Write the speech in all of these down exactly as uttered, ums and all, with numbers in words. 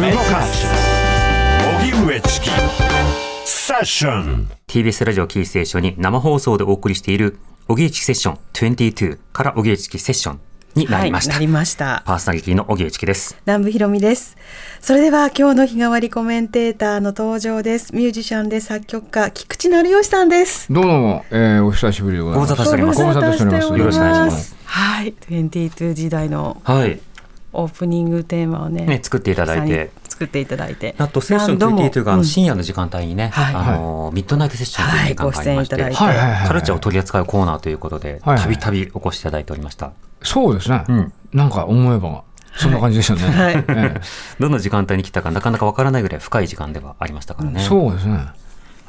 動かす荻上チキセッションティービーエス ラジオキーステーションに生放送でお送りしている荻上チキセッションにじゅうにから荻上チキセッションになりました、 はい、なりました。 パーソナリティの荻上チキです。 南部ひろみです。それでは今日の日替わりコメンテーターの登場です。ミュージシャンで作曲家菊池成吉さんです。 どうも、えー、お久しぶりでございます。 ご無沙汰しております。 ご無沙汰しております。 よろしくお願いします。 はい、にじゅうに時代のはいオープニングテーマを ね, ね作っていただいて作っていただいてあとセッションにじゅうにが深夜の時間帯にね、うんはいあのミッドナイトセッションという時間がありまして、 はい、ご出演いただいて、 カルチャーを取り扱うコーナーということでたびたびお越しいただいておりました。 そうですね、うん、なんか思えばそんな感じでしたね、はいはいええ、 どの時間帯に来たかなかなかわからないぐらい深い時間ではありましたからね、 うん、そうですね、はい、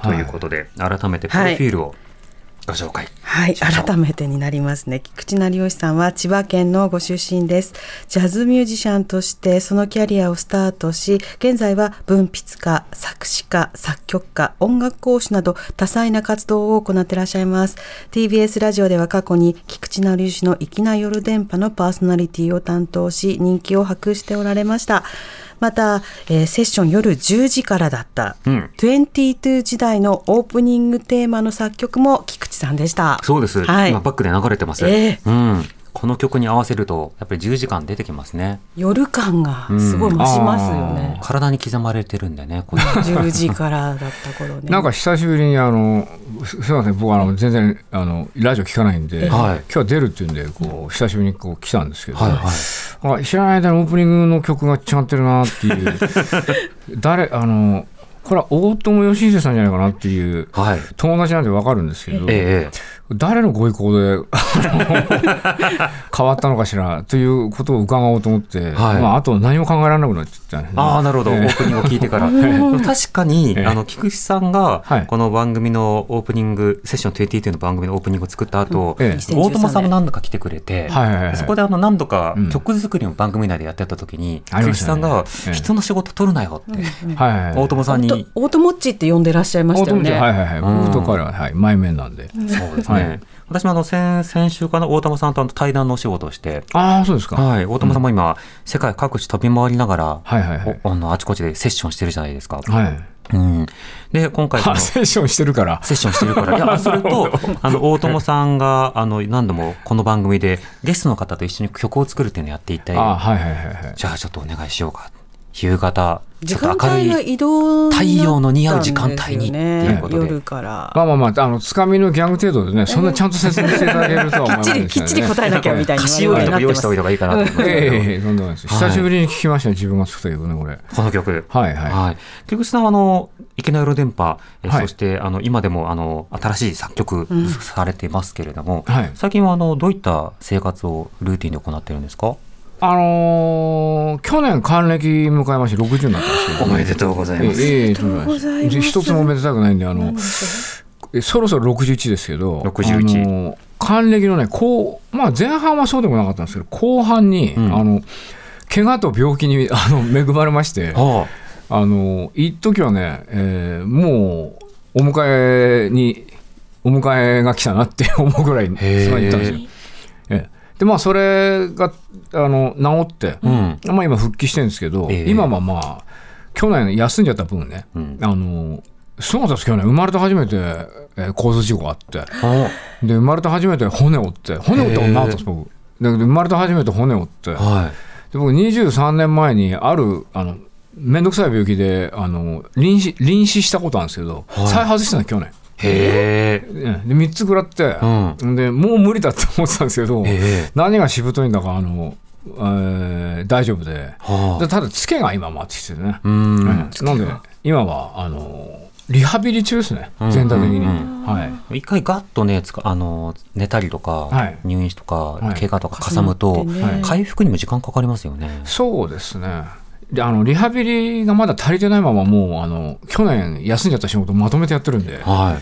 ということで改めてプロフィールをご紹介、 はい、改めてになりますね。菊池成吉さんは千葉県のご出身です。ジャズミュージシャンとしてそのキャリアをスタートし、現在は文筆家、作詞家、作曲家、音楽講師など多彩な活動を行っていらっしゃいます。 ティービーエス ラジオでは過去に菊池成吉の粋な夜電波のパーソナリティを担当し人気を博しておられました。また、えー、セッション夜じゅうじからだった、うん、にじゅうに時代のオープニングテーマの作曲も菊池さんでした。 そうです、はい、今バックで流れてます、 えーうんこの曲に合わせるとやっぱりじゅうじかん出てきますね。 夜感がすごい増しますよね、 うん、体に刻まれてるんでねこじゅうじからだった頃ねなんか久しぶりにあのすみません僕はあの全然あのラジオ聞かないんで、はい、今日は出るっていうんでこう久しぶりにこう来たんですけど、はいはい、知らない間にオープニングの曲が違ってるなっていう誰あのこれは大友義秀さんじゃないかなっていう、はい、友達なんで分かるんですけど、ええ、誰のご意向で変わったのかしらということを伺おうと思って、はいまあ、あと何も考えられなくなっちゃった、ね、 ああなるほど、えー、オープニングを聞いてから確かに、えー、あの菊池さんがこの番組のオープニングセッションにじゅうにの番組のオープニングを作った後、えー、大友さんも何度か来てくれて、はいはいはい、そこであの何度か曲作りの番組内でやってた時に、うん、菊池さんが人の仕事取るなよって、うんうん、大友さんにオートモッチって呼んでらっしゃいましたよね。 はいはいはい、僕と彼は、はい、前面なんで、 うん、そうですね、はい、私もあの 先, 先週かな大友さんと対談のお仕事をして、 あそうですか、 はい、大友さんも今、うん、世界各地飛び回りながら、 はいはいはい、 あのあちこちでセッションしてるじゃないですか、 はいうん、で今回セッションしてるからセッションしてるからいやそれとあの大友さんがあの何度もこの番組でゲストの方と一緒に曲を作るっていうのをやっていて、 あ、はいはいはいはい、 じゃあちょっとお願いしようか、夕方ちょっと明るい太陽の似合う時間帯にっていうことで、 夜からまあまあまあ、あのつかみのギャグ程度でね、そんなちゃんと説明していただけるとは思いますね。 きっちり答えなきゃみたいな。 歌詞用意とか用意しておいた方がいいかなと思いますけど、 ええ、どんどん久しぶりに聞きましたね、自分が作った曲ね、これ。 この曲。 はいはい。はい、 菊池さんはあの池の夜電波、えはい、そしてあの今でもあの新しい作曲されていますけれども、うんはい、最近はあのどういった生活をルーティンで行っているんですか？ あのー、去年還暦迎えましてろくじゅうになったんですけど、 おめでとうございます。 ええー、一つもおめでたくないんで、あのそろそろろくじゅういちですけど、 ろくじゅういち、 あの還暦のねこう、まあ、前半はそうでもなかったんですけど後半に、うん、あの怪我と病気にあの恵まれまして、はあ、あの一時はね、えー、もうお迎えにお迎えが来たなって思うぐらいすごい行ったんですよ。ええでまあ、それがあの治って、うんまあ、今復帰してるんですけど、えー、今はまあ去年休んじゃった分ね、うん、あのすごかったですけどね、生まれて初めて、えー、交通事故があってで生まれて初めて骨折って骨折ったことなかったです僕で生まれて初めて骨折って、はい、で僕にじゅうさんねんまえにあるあのめんどくさい病気であの臨死、臨死したことあるんですけど、はい、再発したの去年へーでみっつ食らって、うん、でもう無理だって思ってたんですけど、何がしぶといんだかあの、えー、大丈夫 で, でただツケが今回ってきてね、うんうん、なんで今はあのリハビリ中ですね、全体的に、うんうんうんはい、 一回ガッとねつかあの寝たりとか、はい、入院とか、はい、怪我とかかさむと、はい、回復にも時間かかりますよね。 そうですね。であのリハビリがまだ足りてないままもうあの去年休んじゃった仕事をまとめてやってるんで、はい、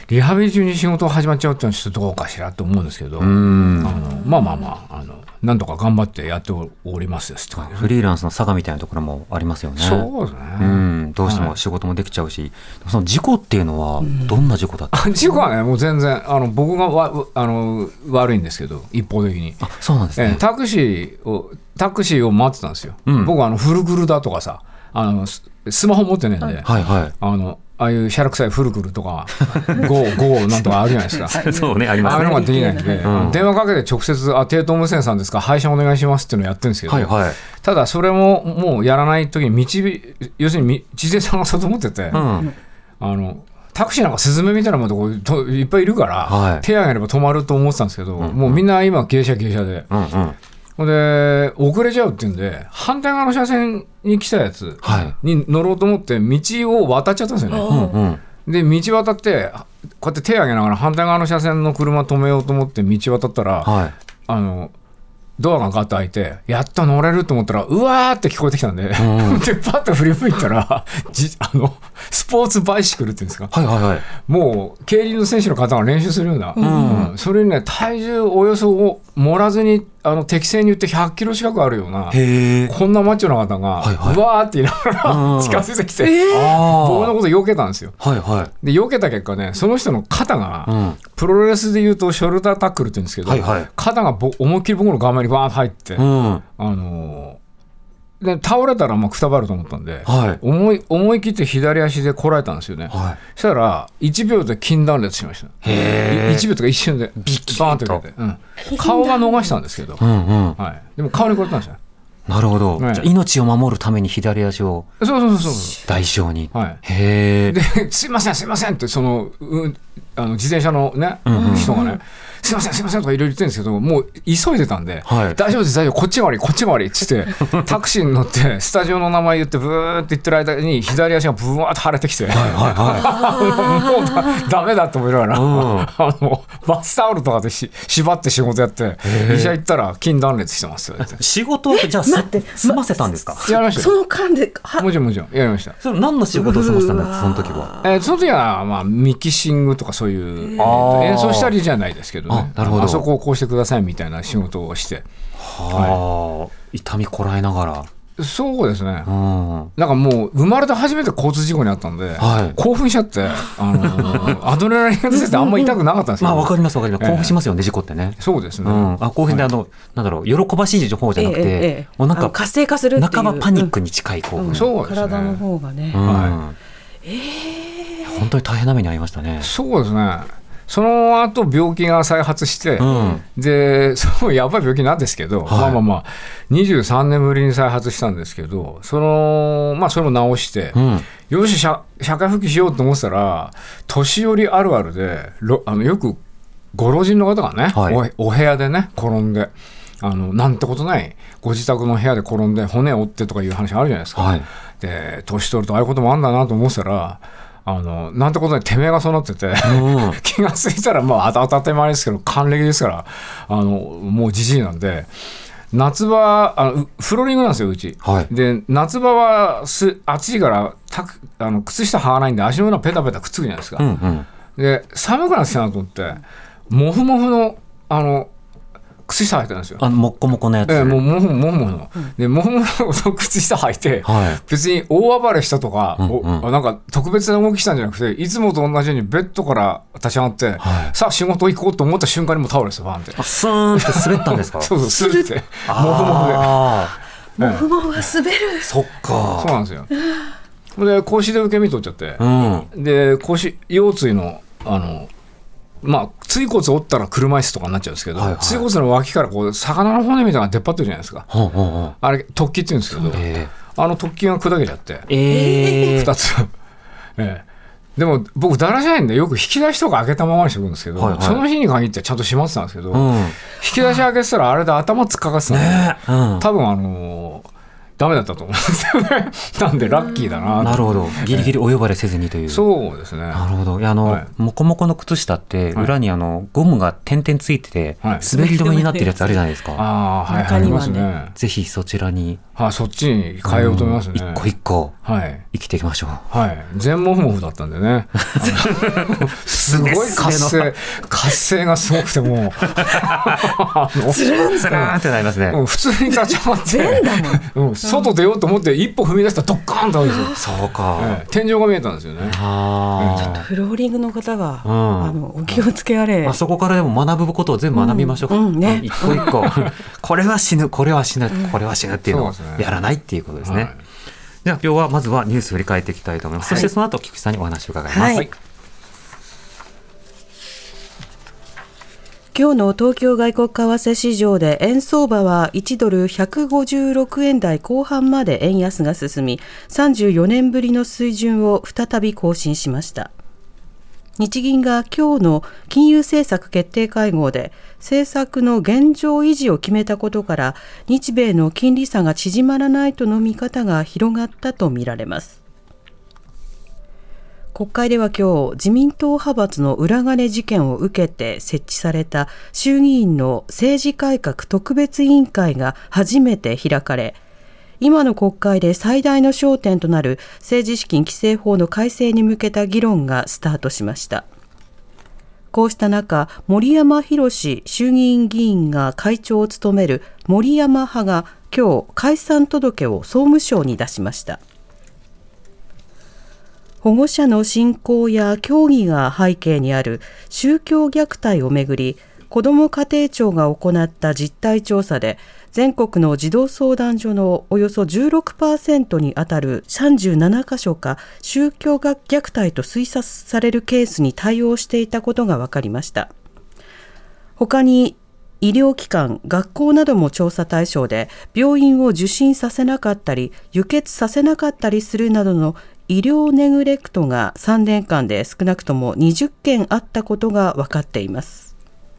リハビリ中に仕事が始まっちゃうっていうのはちょっとどうかしらと思うんですけど、うーんあのまあまあまああのなんとか頑張ってやっておりますですって感じです。 フリーランスの差がみたいなところもありますよね。 そうですね。 うんどうしても仕事もできちゃうし、はい、その事故っていうのはどんな事故だったんですか？ 事故はねもう全然あの僕がわあの悪いんですけど一方的に。 あそうなんですね。 えタクシーをタクシーを待ってたんですよ、うん、僕はあのフルグルだとかさあのスマホ持ってねんで、 はいはい、 あのああいうシャラ臭いフルクルとかゴーゴーなんとかあるじゃないですかそうね、ありますね。 ああいうのができないんで、うん、電話かけて直接あテイト無線さんですか配信お願いしますっていうのをやってるんですけど、はいはい、ただそれももうやらない時に道要するに自転車がそうと思ってて、うん、あのタクシーなんかスズメみたいなものといっぱいいるから、はい、手を挙げれば止まると思ってたんですけど、うんうん、もうみんな今芸者芸者で、うんうん、で遅れちゃうっていうんで反対側の車線に来たやつに乗ろうと思って道を渡っちゃったんですよね、はい、で道渡ってこうやって手を挙げながら反対側の車線の車止めようと思って道渡ったら、はい、あのドアがガッと開いてやっと乗れると思ったらうわーって聞こえてきたんで、うん、でパッと振り向いたらじあのスポーツバイシクルっていうんですか、はいはいはい、もう競輪の選手の方が練習するような、うんうん、それにね体重およそを盛らずにあの適正に言ってひゃっキロ近くあるようなこんなマッチョな方が、はいはい、うわーって言いながら近づいてきて、えー、僕のこと避けたんですよ、はいはい、で避けた結果ねその人の肩が、うん、プロレスで言うとショルダータックルって言うんですけど、はいはい、肩がぼ思いっきり僕の顔面にバーンと入って、うん、あのーで倒れたらまあくたばると思ったんで、はい、思い思い切って左足でこらえたんですよね、はい、そしたらいちびょうで筋断裂しました。へいちびょうとか一瞬でビッバーンって出て、うん、顔が逃したんですけど、うんうんはい、でも顔にこれたんですよ。 なるほど、ね、じゃ命を守るために左足をそうそうそうそう代償に、 はい、 へですいませんすいませんってその、うん、あの自転車の、ねうんうん、人がねすいませんすいませんとかいろいろ言ってるんですけどもう急いでたんで、はい、大丈夫です大丈夫こっち回りこっち回りっつってタクシーに乗ってスタジオの名前言ってブーって言ってる間に左足がブワーッと腫れてきて、はいはいはい、もう だ, ダメだと思いながら、うん、あのバスタオルとかでし縛って仕事やって医者行ったら筋断裂してますよって仕事じゃあ済ませたんですか。 やりましたその間でもちろんもちろんやりました。 それ何の仕事を済ませたんですかその時は。 えー、その時は、まあ、ミキシングとかそういう演奏したりじゃないですけどね あ, なるほどあそこをこうしてくださいみたいな仕事をして、 はあ、痛みこらえながら。 そうですね、うん、なんかもう生まれて初めて交通事故にあったんで、はい、興奮しちゃってあのアドレナリンが出ててあんまり痛くなかったんですけど、 まあ、分かります分かります、えー、興奮しますよね事故ってね。 そうですね、 うん、あ興奮であの、はい、なんだろう喜ばしい方じゃなくて、えーえー、もうなんか活性化するっていう半ばパニックに近い興奮、 うん、そうですね、体の方がね、うんはいえー、本当に大変な目に遭いましたね。 そうですね。その後病気が再発して、うん、でそうやばい病気なんですけど、はい、まあまあまあにじゅうさんねんぶりに再発したんですけどその、まあ、それも治して、うん、よし 社, 社会復帰しようと思ってたら年寄りあるあるであのよくご老人の方がね、はい、お, お部屋でね転んであのなんてことないご自宅の部屋で転んで骨を折ってとかいう話あるじゃないですか、はい、で年取るとああいうこともあるんだなと思ってたらあのなんてことにてめえがそうなってて、うん、気がついたらまあ当たり前ですけど還暦ですからあのもうじじいなんで夏場あのフローリングなんですようち、はい、で夏場はす暑いからたあの靴下履かないんで足の裏ペタペタくっつくじゃないですか、うんうん、で寒くなってきたなと思ってモフモフのあの靴下履いてるんですよ。 あのもっこもこのやつ、 ええ、もうもふもふもの、うん、でもふもふの靴下履いて、はい、別に大暴れしたとか、うんうん、おなんか特別な動きしたんじゃなくていつもと同じようにベッドから立ち上がって、はい、さあ仕事行こうと思った瞬間にもう倒れですよバーンってあスーンって滑ったんですかそうそう滑ってもふもふでもふもふが滑るそっかそうなんですよで腰で受け身取っちゃって、うん、で腰腰椎のあのまあ、椎骨折ったら車椅子とかになっちゃうんですけど、はいはい、椎骨の脇からこう魚の骨みたいなのが出っ張ってるじゃないですか、はあはあ、あれ突起って言うんですけど、えー、あの突起が砕けちゃって、えー、ふたつ、えー、でも僕だらしないんでよく引き出しとか開けたままにしておくんですけど、はいはい、その日に限ってちゃんと閉まってたんですけど、うん、引き出し開けてたらあれで頭突っかかってたんで、ねうん、多分あのーダメだったと思うんですよねなんでラッキーだな。 なるほどギリギリお呼ばれせずにという。 そうですね。 なるほど。いやあの、はい、モコモコの靴下って裏にあの、はい、ゴムが点々ついてて、はい、滑り止めになってるやつあるじゃないですか。 ああはいはいありますね。 ぜひそちらにはあ、そっちに変えようと思いますね。 一個一個、はい、生きていきましょう。 はい。全モフモフだったんでね。すごい活性活性がすごくてもうつるんつるんってなりますね。 うん、普通に立ち上がって、うん、外出ようと思って一歩踏み出したらドッカーンとあるんですよ。 そうか、 ええ。天井が見えたんですよね。 あちょっとフローリングの方が、うん、あのお気をつけあれ。 あそこからでも学ぶことを全部学びましょう。うんうんね、一個一個これは死ぬこれは死ぬこれは死ぬっていうのをやらないっていうことですね。はい、 では今日はまずはニュースを振り返っていきたいと思います、はい、そしてその後菊池さんにお話を伺います、はい、 今日の東京外国為替市場で円相場はいちドルひゃくごじゅうろくえん台後半まで円安が進み、さんじゅうよねんぶりの水準を再び更新しました。日銀が今日の金融政策決定会合で政策の現状維持を決めたことから、日米の金利差が縮まらないとの見方が広がったとみられます。国会では今日、自民党派閥の裏金事件を受けて設置された衆議院の政治改革特別委員会が初めて開かれ、今の国会で最大の焦点となる政治資金規正法の改正に向けた議論がスタートしました。こうした中、森山裕衆議院議員が会長を務める森山派が今日解散届を総務省に出しました。保護者の信仰や教義が背景にある宗教虐待をめぐり、子ども家庭庁が行った実態調査で、全国の児童相談所のおよそ じゅうろくパーセント にあたるさんじゅうななかしょか宗教虐待と推察されるケースに対応していたことが分かりました。他に医療機関、学校なども調査対象で、病院を受診させなかったり輸血させなかったりするなどの医療ネグレクトがさんねんかんで少なくともにじゅっけんあったことが分かっています。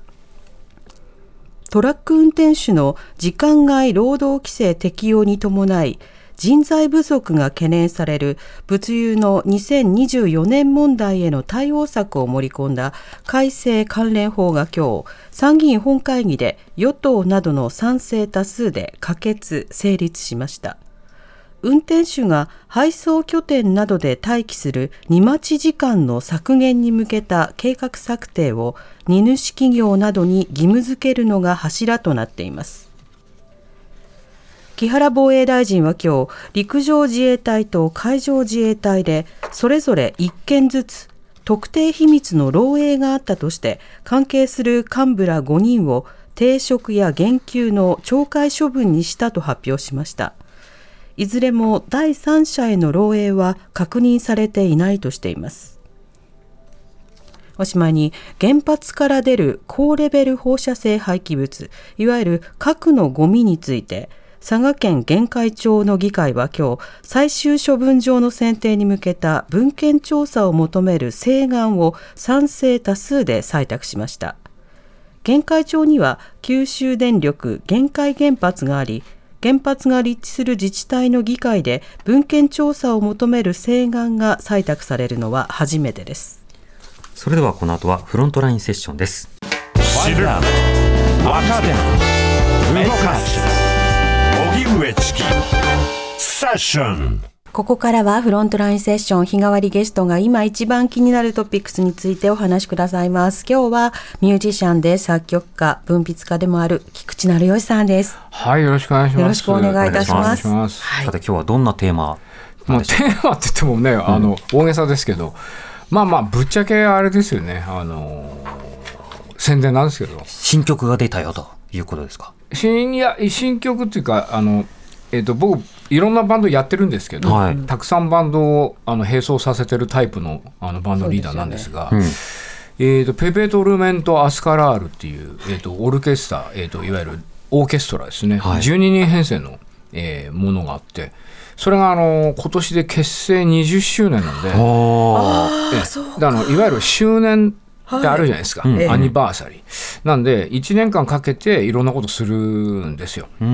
トラック運転手の時間外労働規制適用に伴い、人材不足が懸念される物流のにせんにじゅうよねん問題への対応策を盛り込んだ改正関連法が今日、参議院本会議で与党などの賛成多数で可決・成立しました。運転手が配送拠点などで待機する荷待ち時間の削減に向けた計画策定を荷主企業などに義務付けるのが柱となっています。木原防衛大臣は今日、陸上自衛隊と海上自衛隊でそれぞれいっけんずつ特定秘密の漏洩があったとして、関係する幹部らごにんを停職や減給の懲戒処分にしたと発表しました。いずれも第三者への漏洩は確認されていないとしています。おしまいに、原発から出る高レベル放射性廃棄物、いわゆる核のゴミについて、佐賀県玄海町の議会は今日、最終処分場の選定に向けた文献調査を求める請願を賛成多数で採択しました。玄海町には九州電力玄海原発があり、原発が立地する自治体の議会で文献調査を求める請願が採択されるのは初めてです。 それではこの後はフロントラインセッションです。 知る、わかる、動かす、荻上チキセッション。 ここからはフロントラインセッション、日替わりゲストが今一番気になるトピックスについてお話しくださいます。今日はミュージシャンで作曲家、文筆家でもある菊池成吉さんです。 はい、よろしくお願いします。 よろしくお願いいたします。 はい、さて今日はどんなテーマ、 まあ、テーマって言ってもね、あの、うん、大げさですけど、まあまあぶっちゃけあれですよね、あの宣伝なんですけど、 新曲が出たよということですか。 新いや新曲っていうか、あのえー、と僕いろんなバンドやってるんですけど、はい、たくさんバンドをあの並走させてるタイプ の, あのバンドリーダーなんですが、ですよね、うん、えー、とペペトルメント・アスカラールっていう、えー、とオルケストラ、えー、といわゆるオーケストラですね、はい、じゅうににん編成の、えー、ものがあって、それがあの今年で結成にじゅっしゅうねんなんで、 あえー、あのいわゆる周年ってあるじゃないですか、はい、アニバーサリー、なんでいちねんかんかけていろんなことするんですよ、うん、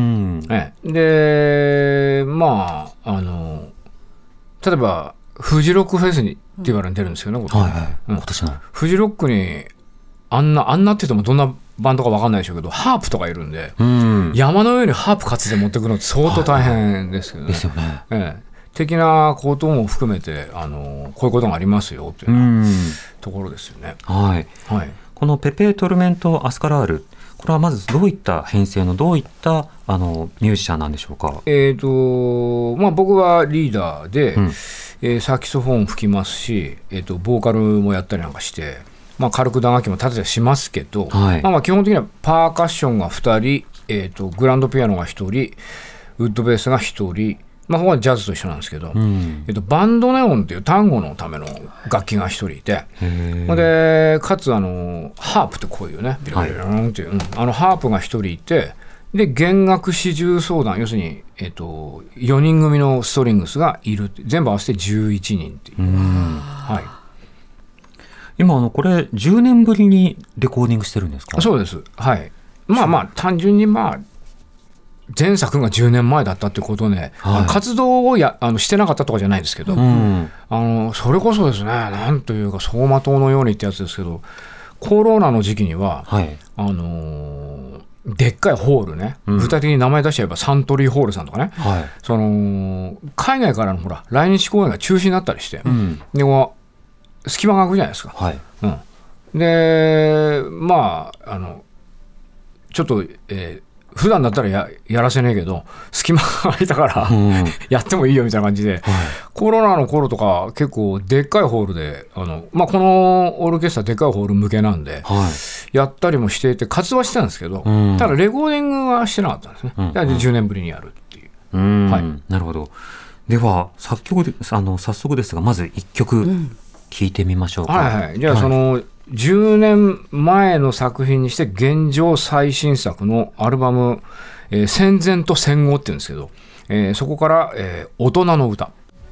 えでまああの例えばフジロックフェスにって言われてるんですよね、うん、はいはい、うん、今年のフジロックにあんなあんなって言ってもどんなバンドか分かんないでしょうけど、ハープとかいるんで、うん、山の上にハープ担いで持ってくるのって相当大変ですけどね、はい、ですよね、ええ的なことも含めて、あのこういうことがありますよというようなところですよね。 はいはい、このペペトルメント・アスカラール、これはまずどういった編成のどういったあのミュージシャンなんでしょうか。 えーとまあ、僕はリーダーで、うん、えー、サキソフォン吹きますし、えーと、ボーカルもやったりなんかして、まあ、軽く打楽器も立てたりしますけど、はい、まあ、まあ基本的にはパーカッションがふたり、えーと、グランドピアノがひとり、ウッドベースがひとり、 まあ、ここはジャズと一緒なんですけど、うん、えっと、バンドネオンっていう単語のための楽器が一人いて、でかつあのハープってこういうねビリビリビリっていう、はい、あのハープが一人いて、で弦楽四重奏団、要するに、えっと、よにん組のストリングスがいる、全部合わせてじゅういちにんっていう、うん、はい、 今あのこれじゅうねんぶりにレコーディングしてるんですか？ そうです、はい。まあまあ単純にまあ前作がじゅうねんまえだったってことで、はい、活動をやあのしてなかったとかじゃないですけど、うん、あのそれこそですね、なんというか走馬灯のようにってやつですけど、コロナの時期には、はい、あのー、でっかいホールね、うん、具体的に名前出しちゃえばサントリーホールさんとかね、はい、その海外からのほら来日公演が中止になったりして、うん、でも隙間が空くじゃないですか、はい、うん、でまああのちょっと、えー普段だったら や, やらせねえけど隙間が空いたから、うん、やってもいいよみたいな感じで、はい、コロナの頃とか結構でっかいホールであの、まあ、このオーケストラでっかいホール向けなんで、はい、やったりもしていて活動はしてたんですけど、うん、ただレコーディングはしてなかったんですね、うん、だからじゅうねんぶりにやるっていう、うん、 はい、なるほど。では作曲であの早速ですがまずいっきょく聴いてみましょうか、うん、 はいはい、じゃあその、はい、じゅうねんまえの作品にして現状最新作のアルバム、えー、戦前と戦後っていうんですけど、えー、そこから、えー、大人の歌。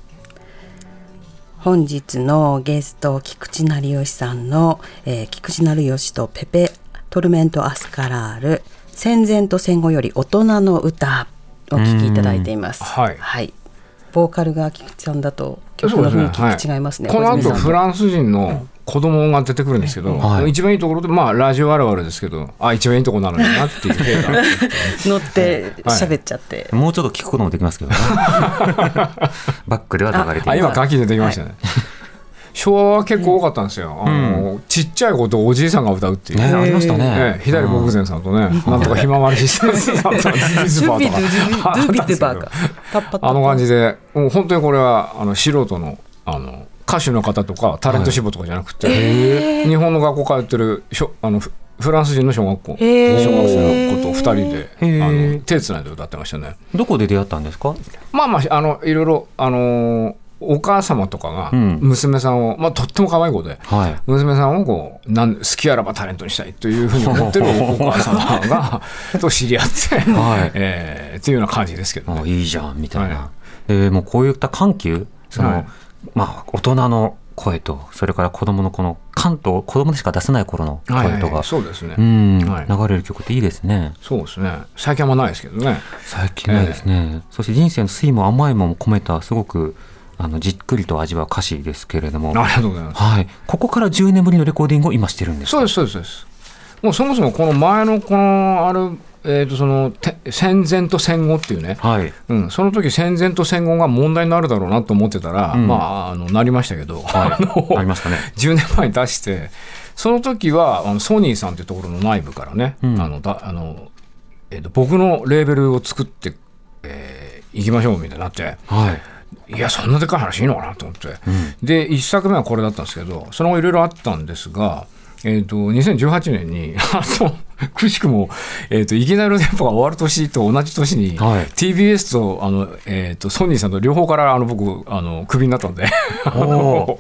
本日のゲスト菊池成吉さんの、えー、菊池成吉とペペトルメントアスカラール戦前と戦後より大人の歌をお聴きいただいています。はい、はい、ボーカルが菊池さんだと曲の雰囲気違いますね。 この後フランス人の子供が出てくるんですけど、はい、一番いいところで、まあ、ラジオあるあるですけど、あ一番いいところなのになっていう乗って喋っちゃって、 はい、もうちょっと聞くこともできますけどねバックでは流れています。 あ今ガキ出てきましたね、はい、昭和は結構多かったんですよ、あの、うん、ちっちゃい子とおじいさんが歌うっていう、ね、 ありましたね、 ね、左牧前さんとね、うん、なんとかひまわりさんとかズビズバーとかあの感じで、もう本当にこれはあの素人のあの歌手の方とかタレント志望とかじゃなくて、はい、日本の学校通ってるしょあのフランス人の小学校小学生の子とふたりであの手つないで歌ってましたね。 どこで出会ったんですか？ まあまああのいろいろあのお母様とかが娘さんを、うんまあ、とっても可愛い子で、はい、娘さんをこうなん好きあらばタレントにしたいというふうに思ってるお母様がと知り合って、はいえー、っていうような感じですけど、ね、 いいじゃんみたいな、はい、でもうこういった緩急その、はいまあ、大人の声とそれから子供のこの関東子供でしか出せない頃の声とか、はい、 そうですね、 うんはい、流れる曲っていいですね。 そうですね。最近はないですけどね。 最近ないですね、えー、そして人生の酸いも甘いも込めたすごくあのじっくりと味わう歌詞ですけれども、 ありがとうございます、 はい、ここからじゅうねんぶりのレコーディングを今してるんですか？ そうですそうですそうです。もうそもそもこの前のこのあるえー、とその戦前と戦後っていうね、はいうん、その時戦前と戦後が問題になるだろうなと思ってたら、うんまあ、あのなりましたけど、はい、あのなりましたね。 じゅうねんまえに出してその時はあのソニーさんというところの内部からね、うんあのだあのえー、と僕のレーベルを作って、えー、いきましょうみたいになって、はい、いやそんなでかい話いいのかなと思って、うん、でいっさくめはこれだったんですけどその後いろいろあったんですがえー、とにせんじゅうはちねんにあのくしくも、えー、といきなりの電波が終わる年と同じ年に、はい、ティービーエス とあの、えー、とソニーさんと両方からあの僕あのクビになったんではい、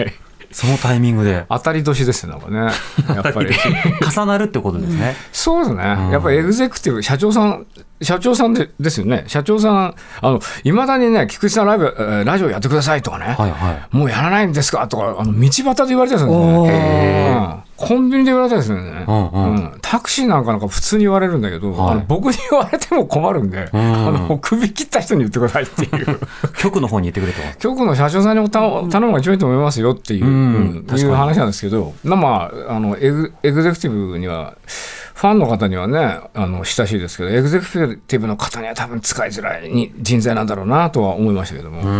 そのタイミングで当たり年ですねなんかねやっぱり重なるってことですね、うん、 そうですね、うん、やっぱりエグゼクティブ社長さん社長さん で, ですよね社長さんいまだにね菊池さんライブラジオやってくださいとかね、はいはい、もうやらないんですかとかあの道端で言われてるんですよね、うんコンビニで言われたんですよね、うんうんうん、タクシーなんかなんか普通に言われるんだけど、はい、あの僕に言われても困るんで、うん、あの首切った人に言ってくださいっていう局の方に言ってくれと局の社長さんに頼むのが一番いいと思いますよっていう、うんうん、いう話なんですけどまあ、あのエグ、エグゼクティブにはファンの方にはねあの親しいですけどエグゼクティブの方には多分使いづらい人材なんだろうなとは思いましたけども、うん、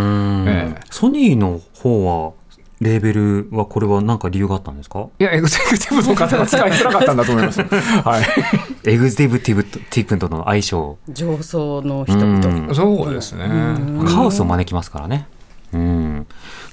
ええ、ソニーの方はレーベルはこれは何か理由があったんですか？ いやエグゼクティブの方が使いづらかったんだと思います、はい、 エグゼクティブティブとの相性上層の人々、 うん、そうですね、 カオスを招きますからね、うん、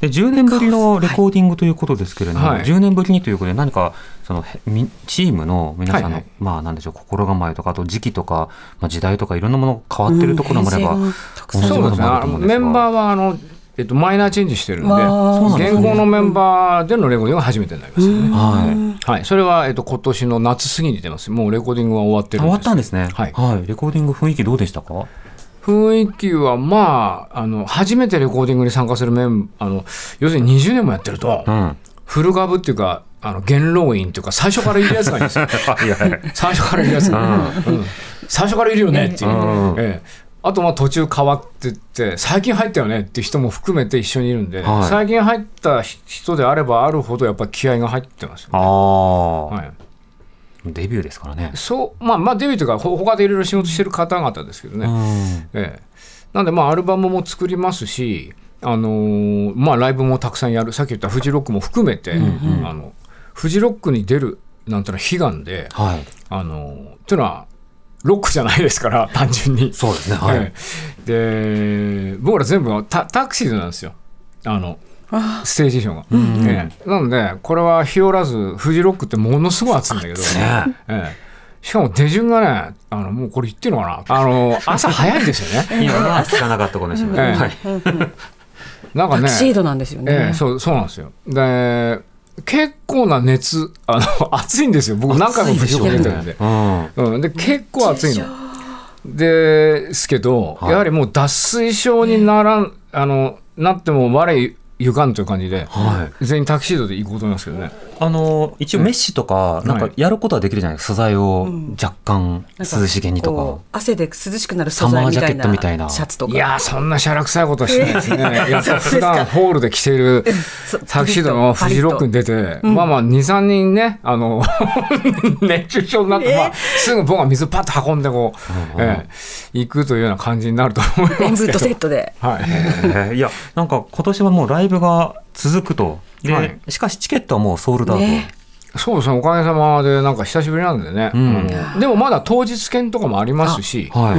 でじゅうねんぶりのレコーディングということですけれども、はい、じゅうねんぶりにということで何かそのチームの皆さんの、はいはい、まあなんでしょう、心構えとかあと時期とか、まあ、時代とかいろんなものが変わっているところもあれば、うん、 そうですね、メンバーはあのえっと、マイナーチェンジしてるんで、現行のメンバーでのレコーディングが初めてになりますよね。はいはい、それは、えっと、今年の夏過ぎに出ます。もうレコーディングは終わってるんです。 終わったんですね。 はいはい、レコーディング雰囲気どうでしたか？ 雰囲気はまあ、あの初めてレコーディングに参加するメンあの要するににじゅうねんもやってると、うん、フル株っていうかあの元老院っていうか最初からいるやつがいるんですよ。最初からいるやつが、うんうん、最初からいるよねっていう、うんええあとまあ途中変わってって最近入ったよねっていう人も含めて一緒にいるんで、はい、最近入った人であればあるほどやっぱり気合が入ってますよね。あ、はい、 デビューですからね。 そう、まあ、まあデビューというか他でいろいろ仕事してる方々ですけどね、うんええ、なんでまあアルバムも作りますし、あのーまあ、ライブもたくさんやる。さっき言ったフジロックも含めて、うんうん、あのフジロックに出るなんてのは悲願で、はい、あのー、っていうのはロックじゃないですから単純に。 そうですね、はい、 で僕ら全部 タ, タクシードなんですよ、あのステージ衣装が、うんうんええ、なのでこれは日和らずフジロックってものすごい暑いんだけど、ねええ、しかも手順がね、あのもうこれ言ってるのかな、あの朝早いんですよね。 今は聞かなかったかもしれない、ええはい、 なんかね、タクシードなんですよね、 ええ、そう、そうなんですよ。で結構な熱、あの暑いんですよ。僕何回もフジロック出てるんで、うん、で結構暑いのですけど、はい、やはりもう脱水症にならん、あのなっても我ゆかんという感じで、はい、全員タキシードで行こうと思いますけどね。 あの一応メッシとかなんかやることはできるじゃないですか、素材を若干涼しげにとか、うん、か汗で涼しくなる素材みたいなシャツとか。 いやそんなしゃらくさいことはしないですね。いや普段ホールで着ているタキシードのフジロックに出て、うん、まあまあ にさんにんね、あの熱中症になって、えーまあ、すぐ僕が水パッと運んでこう、うんえー、行くというような感じになると思いますけど。レインブートセットで、 はい、いやなんか今年はもうライブが続くと。で、はい、しかしチケットはもうソールドアウト、ね、 そうですね、おかげさまでなんか久しぶりなんでね、うん、あのでもまだ当日券とかもありますし、はい、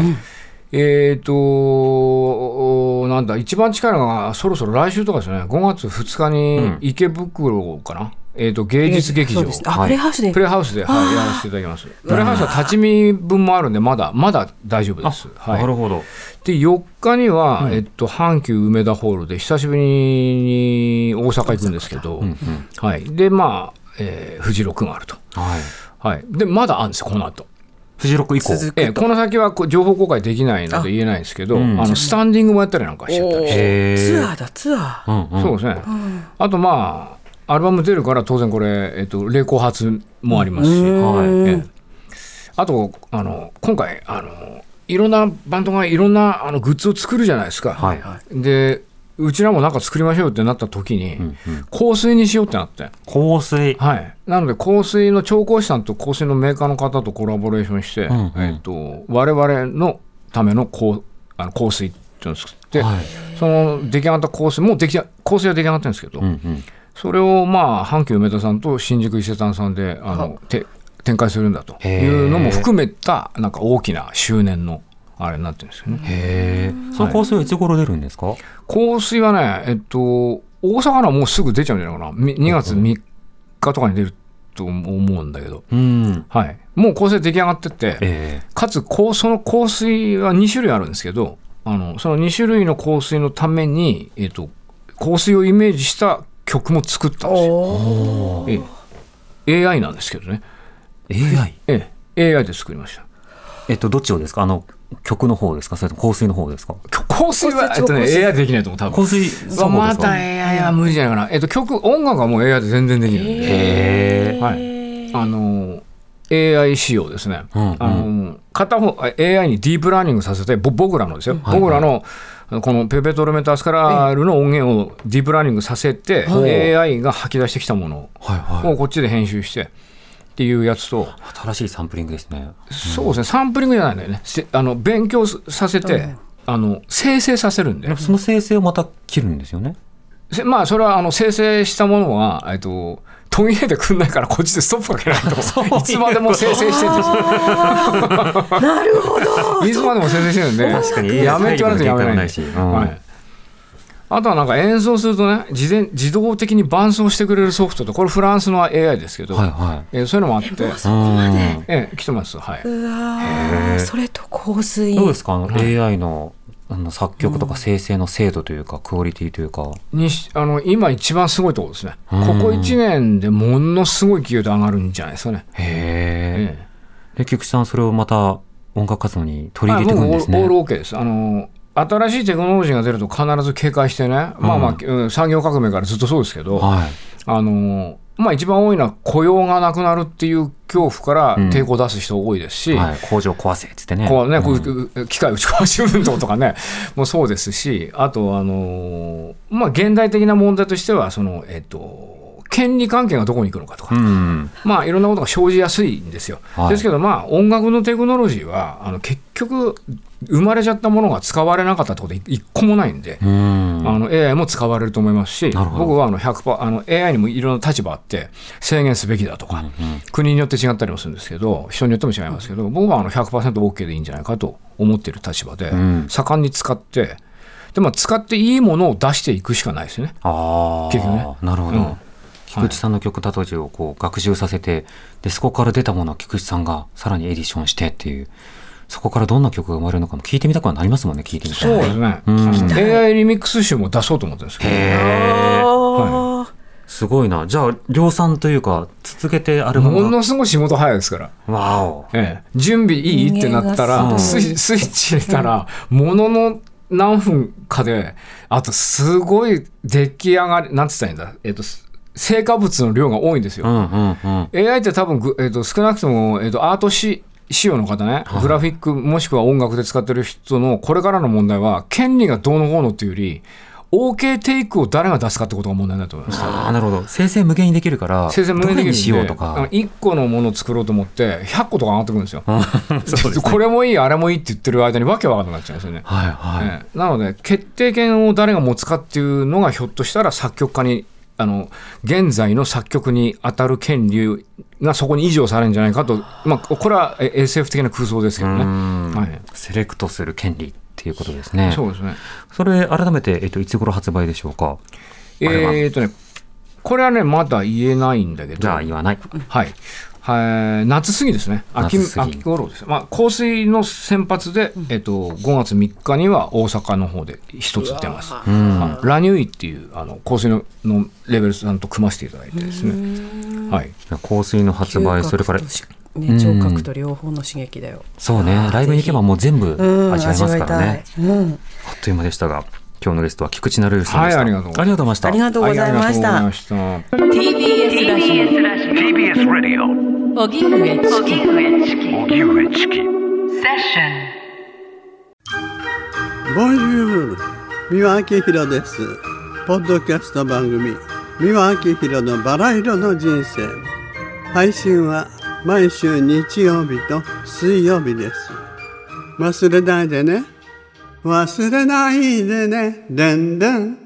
えっ、ー、となんだ一番近いのがそろそろ来週とかですね、ごがつふつかに池袋かな、うんえー、と芸術劇場、えーあプレイハウスでプレイハウスで、はい、やらせていただきます。プレイハウスは立ち見分もあるんでまだまだ大丈夫です。はい、 なるほど。 でよっかには、うんえっと、阪急梅田ホールで久しぶりに大阪行くんですけど、うんうんはい、でまあ、えー、フジロックがあると、はいはい、でまだあるんですよこの後フジロック以降、 えー、この先は情報公開できないので言えないんですけど、あ、うん、あのスタンディングもやったりなんかしちゃったりしてツアーだツアー、 うんうん、そうですね、うん、あとまあアルバム出るから当然これ、えっと、レコ発もありますし、はいえー、あとあの今回あのいろんなバンドがいろんなあのグッズを作るじゃないですか、はいはい、でうちらもなんか作りましょうってなった時に、うんうん、香水にしようってなって。 香水、 はい、なので香水の調香師さんと香水のメーカーの方とコラボレーションして、うんうんえー、と我々のための香、あの香水っていうのを作って、はい、その出来上がった香水もう出来香水は出来上がってるんですけど、うんうん、それをまあ阪急梅田さんと新宿伊勢丹さんであのて展開するんだというのも含めたなんか大きな周年のあれになってるんですよね。 へー、その香水はいつ頃出るんですか？ 香水はね、えっと、大阪はもうすぐ出ちゃうんじゃないかな。にがつみっかとかに出ると思うんだけど、うんはい、もう香水出来上がってて、えー、かつその香水はにしゅるいあるんですけど、あのそのにしゅるいの香水のために、えっと、香水をイメージした曲も作ったんですよ。ええ、エーアイ なんですけどね。 エーアイ？ ええ、エーアイ で作りました。 えっと、どっちをですか？あの曲の方ですか？それと香水の方ですか？ 香水は、えっとね、エーアイ でできないと思う多分。 香水はまた エーアイ は無理じゃないかな。えっと、曲音楽はもう エーアイ で全然できるんで、へー、はい、あの エーアイ 仕様ですね、うんうん、あの片方 エーアイ にディープラーニングさせて僕らのですよ、はいはい、僕らのこのペペトロメタスカラールの音源をディープラーニングさせて、はい、エーアイ が吐き出してきたものをこっちで編集してっていうやつと、 新しいサンプリングですね。 そうですね、サンプリングじゃないんだよね。あの勉強させて、うん、あの生成させるんで、 その生成をまた切るんですよね。 まあそれはあの生成したものは、えっと途切れてくんないからこっちでストップかけないといつまでも生成してるんですよ。 なるほど。 いつまでも生成してるんで、確かにやめって言われてやめないし、うんはい、 あとはなんか演奏するとね、自然自動的に伴奏してくれるソフトと、これフランスの エーアイ ですけど、はいはい、えー、そういうのもあって、そこまで、えー、来てます。はい。 うわ、それと香水。 どうですか、あの エーアイ のあの作曲とか生成の精度というか、うん、クオリティというかにあの今一番すごいところですね。ここいちねんでものすごい勢いで上がるんじゃないですかね。 へえ。で、菊池さんそれをまた音楽活動に取り入れていくんですね。 オール OK です。あの新しいテクノロジーが出ると必ず警戒してね、うん、まあまあ産業革命からずっとそうですけど、はい、あのまあ、一番多いのは雇用がなくなるっていう恐怖から抵抗を出す人多いですし、うん、はい、 工場壊せっつってね、 こうね、うん、機械打ち壊し運動とかねもうそうですし、あとあの、まあ、現代的な問題としてはその、えっと、権利関係がどこに行くのかとか、うん、まあいろんなことが生じやすいんですよ、はい、ですけど、まあ、音楽のテクノロジーはあの結局生まれちゃったものが使われなかったってこと一個もないんで、うん、あの エーアイ も使われると思いますし、僕はあの ひゃくパーセント あの エーアイ にもいろんな立場あって制限すべきだとか、うんうん、国によって違ったりもするんですけど、人によっても違いますけど、僕はあの ひゃくパーセントオーケー でいいんじゃないかと思っている立場で、うん、盛んに使ってで、まあ、使っていいものを出していくしかないですよね。 あ、結局ね。なるほど、うん、菊池さんの曲たちをこう学習させて、でそこから出たものは菊池さんがさらにエディションしてっていう、そこからどんな曲が生まれるのかも聞いてみたくはなりますもんね。聞いてみたい。 そうですね、うん、エーアイ リミックス集も出そうと思ってるんですけど、へー、はい、すごいな。じゃあ量産というか続けてアルバムがものすごい仕事早いですから。 わお、 ええ、準備いいってなったらスイ、スイッチ入れたらものの何分かで、あとすごい出来上がり、なんて言ったらいいんだ、えっと成果物の量が多いんですよ、うんうんうん、エーアイ って多分、えっと、少なくとも、えっと、アートシ仕様の方ね、グラフィックもしくは音楽で使ってる人のこれからの問題は、権利がどうのこうのっていうより OK テイクを誰が出すかってことが問題だと思います。 あ、なるほど。生成無限にできるから、生成無限にできるんで、どれにしようとかいっこのものを作ろうと思ってひゃっことか上がってくるんですよそうですね、これもいいあれもいいって言ってる間にわけわかんなくなっちゃうんですよね、はいはい、ね、なので決定権を誰が持つかっていうのがひょっとしたら作曲家に、あの現在の作曲に当たる権利がそこに維持されるんじゃないかと、まあ、これは エスエフ 的な空想ですけどね、はい、 セレクトする権利っていうことですね。 そうですね。 それ改めて、えっと、いつ頃発売でしょうか。 えーっとね、これはねまだ言えないんだけど、 じゃあ言わない、 はい、はい、夏過ぎですね。秋、秋頃です。まあ、香水の先発で、えっと、ごがつみっかには大阪の方で一つ出ます。うん、ラニュイっていうあの香水 の, のレベルさんと組ませていただいてですね、はい、 香水の発売、それからね、聴覚と両方の刺激だよ。 そうね、ライブに行けばもう全部味わえますからね、うんうん、あっという間でしたが、今日のゲストは菊池成吉さんでした。はい、ありがとうございました。 ありがとうございました。ティービーエス ラジオ ティービーエス ラジオ荻上チキ荻上チキセッション。ボンジュール、三輪明宏です。ポッドキャスト番組三輪明宏のバラ色の人生、配信は毎週日曜日と水曜日です。忘れないでね、忘れないでね、でんでん。